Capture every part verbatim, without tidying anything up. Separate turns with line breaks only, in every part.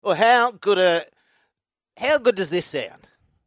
Well, how good a how good does this sound?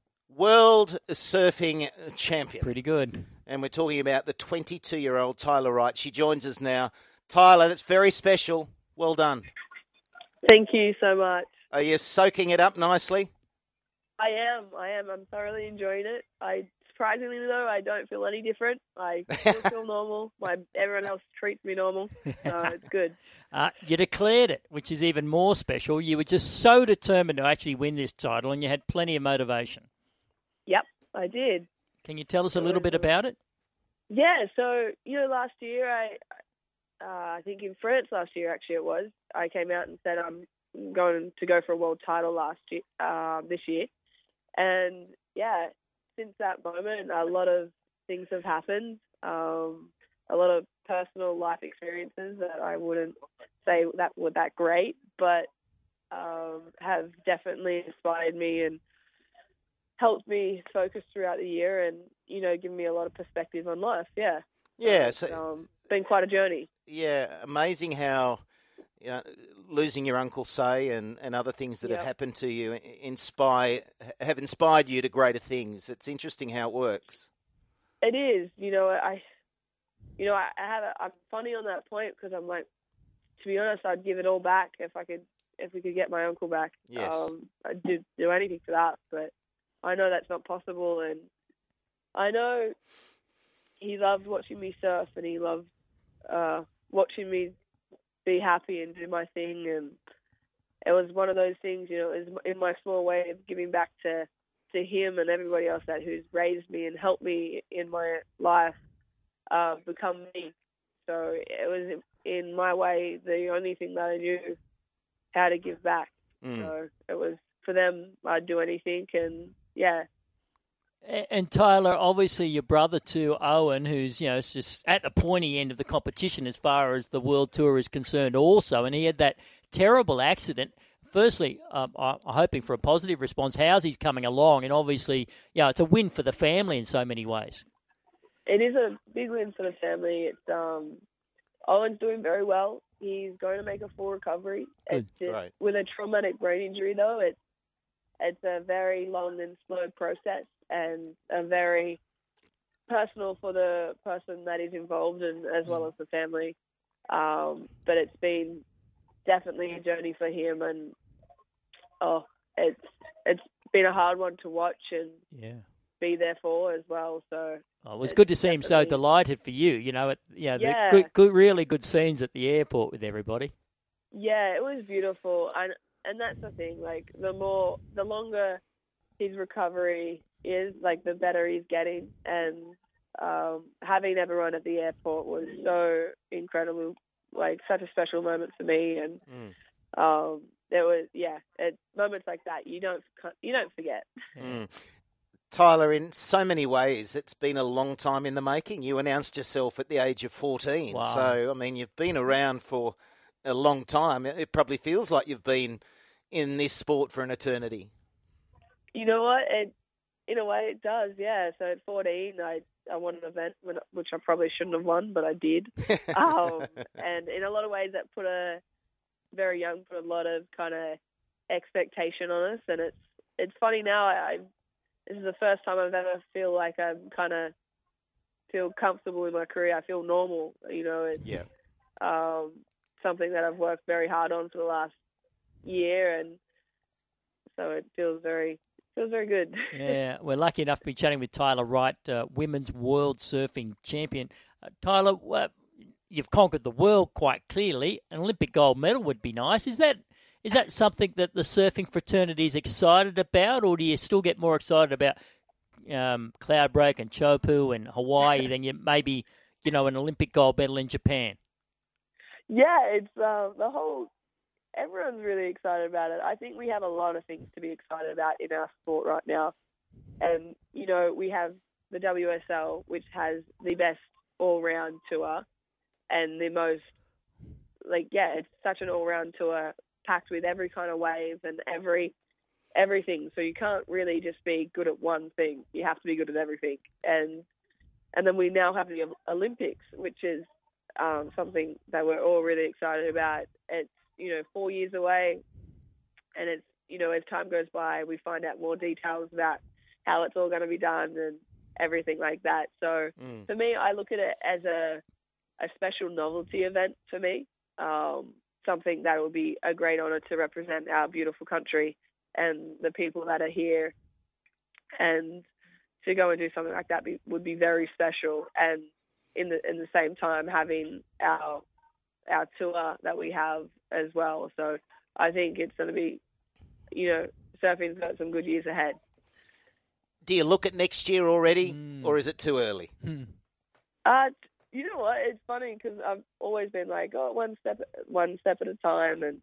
World surfing champion.
Pretty good.
And we're talking about the twenty-two-year-old Tyler Wright. She joins us now. Tyler, that's very special. Well done.
Thank you so much.
Are you soaking it up nicely?
I am. I am. I'm thoroughly enjoying it. I surprisingly though, I don't feel any different. I still feel normal. My everyone else treats me normal, so it's good.
Uh, you declared it, which is even more special. You were just so determined to actually win this title, and you had plenty of motivation.
Yep, I did.
Can you tell us a little bit about it?
Yeah. So you know, last year I, uh, I think in France last year actually it was. I came out and said I'm going to go for a world title last year, uh, this year, and yeah. Since that moment, a lot of things have happened. Um, a lot of personal life experiences that I wouldn't say that were that great, but um, have definitely inspired me and helped me focus throughout the year, and you know, given me a lot of perspective on life. Yeah,
yeah.
So,
So,
um, been quite a journey.
Yeah, amazing how. You know, losing your Uncle Say and, and other things that
Yep.
have happened to you inspire have inspired you to greater things. It's interesting how it works.
It is, you know, I, you know, I, I have, a, I'm funny on that point because I'm like, to be honest, I'd give it all back if I could, if we could get my uncle back.
Yes.
Um, I'd do, do anything for that, but I know that's not possible, and I know he loved watching me surf, and he loved uh, watching me be happy and do my thing, and it was one of those things, you know, it was in my small way of giving back to, to him and everybody else that who's raised me and helped me in my life uh, become me. So it was in my way the only thing that I knew how to give back.
Mm.
So it was for them, I'd do anything, and yeah.
And Tyler, obviously your brother too, Owen, who's, you know, it's just at the pointy end of the competition as far as the World Tour is concerned also, and he had that terrible accident. Firstly, um, I'm hoping for a positive response. How's he coming along? And obviously, yeah, it's a win for the family in so many ways.
It is a big win for the family. It's um, Owen's doing very well. He's going to make a full recovery.
Good.
It's just,
Right.
with a traumatic brain injury, though, it's it's a very long and slow process, and a very personal for the person that is involved, and as well as the family. Um, but it's been definitely a journey for him, and oh, it's it's been a hard one to watch and
Yeah.
be there for as well. So
Oh, it was
it's
good to see him so
definitely-
delighted for you. You know, it, yeah, the
Yeah.
good, good, really good scenes at the airport with everybody.
Yeah, it was beautiful, and and that's the thing. Like the more, the longer his recovery is, like the better he's getting, and um, having everyone at the airport was so incredible, like such a special moment for me, and
Mm.
um, there was yeah, it, moments like that you don't you don't forget.
Mm. Tyler, in so many ways, it's been a long time in the making. You announced yourself at the age of fourteen.
Wow.
So, I mean, you've been around for a long time. It probably feels like you've been in this sport for an eternity.
You know what? It, in a way, it does. Yeah. So at fourteen, I I won an event when, which I probably shouldn't have won, but I did. um, and in a lot of ways, that put a very young, put a lot of kind of expectation on us. And it's it's funny now. I, I this is the first time I've ever feel like I'm kind of feel comfortable in my career. I feel normal. You know. It's,
Yeah.
Um, something that I've worked very hard on for the last year, and so it feels very feels very good.
Yeah, we're lucky enough to be chatting with Tyler Wright, uh, women's world surfing champion. Uh, Tyler, uh, you've conquered the world quite clearly. An Olympic gold medal would be nice. Is that is that something that the surfing fraternity is excited about, or do you still get more excited about um, Cloudbreak and Chopu and Hawaii than you maybe, you know, an Olympic gold medal in Japan?
Yeah, it's uh, the whole. Everyone's really excited about it. I think we have a lot of things to be excited about in our sport right now, and you know we have the W S L, which has the best all-round tour, and the most like yeah, it's such an all-round tour packed with every kind of wave and every everything. So you can't really just be good at one thing. You have to be good at everything, and and then we now have the Olympics, which is um, something that we're all really excited about. It's, you know, four years away. and it's, you know, as time goes by, we find out more details about how it's all going to be done and everything like that. So
Mm.
for me, I look at it as a a special novelty event for me, um, something that will be a great honour to represent our beautiful country and the people that are here, and to go and do something like that be, would be very special. And in the in the same time, having our our tour that we have as well. So I think it's going to be, you know, surfing's got some good years ahead.
Do you look at next year already,
Mm.
or is it too early?
Hmm.
Uh, you know what? It's funny because I've always been like, oh, one step, one step at a time, and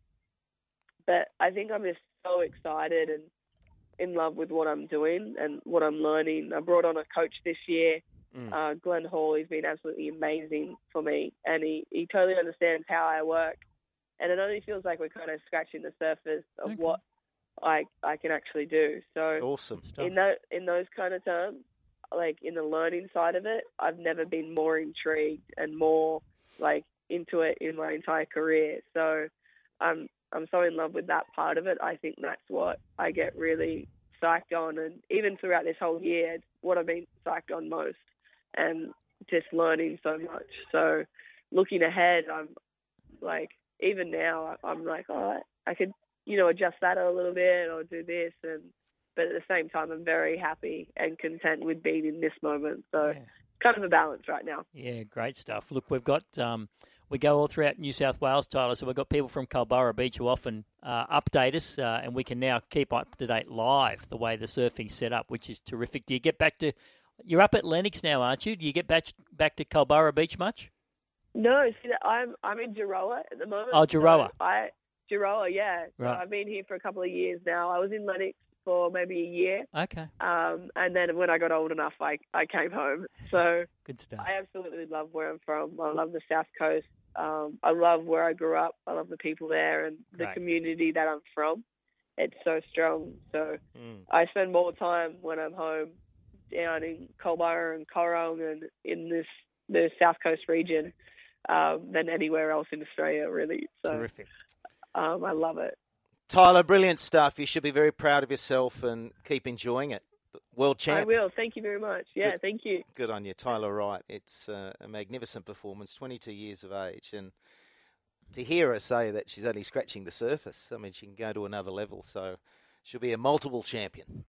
but I think I'm just so excited and in love with what I'm doing and what I'm learning. I brought on a coach this year,
Mm.
uh, Glenn Hall. He's been absolutely amazing for me, and he, he totally understands how I work. And it only feels like we're kind of scratching the surface of
Okay.
what I I can actually do. So
Awesome.
Stuff.
in that in those kind of terms, like in the learning side of it, I've never been more intrigued and more like into it in my entire career. So I'm I'm so in love with that part of it. I think that's what I get really psyched on, and even throughout this whole year, it's what I've been psyched on most, and just learning so much. So looking ahead, I'm like, even now, I'm like, oh, I could, you know, adjust that a little bit or do this, and but at the same time, I'm very happy and content with being in this moment. So
Yeah.
kind of a balance right now.
Yeah, great stuff. Look, we've got um, we go all throughout New South Wales, Tyler. So we've got people from Culburra Beach who often uh, update us, uh, and we can now keep up to date live the way the surfing's set up, which is terrific. Do you get back to? You're up at Lennox now, aren't you? Do you get back back to Culburra Beach much?
No, see, that I'm I'm in Giroa at the moment.
Oh, Giroa.
So I Giroa, yeah. So
Right.
I've been here for a couple of years now. I was in Lennox for maybe a year,
Okay,
um, and then when I got old enough, I I came home. So
good stuff.
I absolutely love where I'm from. I love the South Coast. Um, I love where I grew up. I love the people there and the
Great.
community that I'm from. It's so strong. So
Mm.
I spend more time when I'm home down in Culburra and Corong and in this the South Coast region um, than anywhere else in Australia, really. So
Terrific.
um, I love it.
Tyler, brilliant stuff. You should be very proud of yourself and keep enjoying it. World
I
champ.
will. Thank you very much. Yeah,
Good.
thank you.
Good on you, Tyler Wright. It's uh, a magnificent performance, twenty-two years of age. And to hear her say that she's only scratching the surface, I mean, she can go to another level. So she'll be a multiple champion.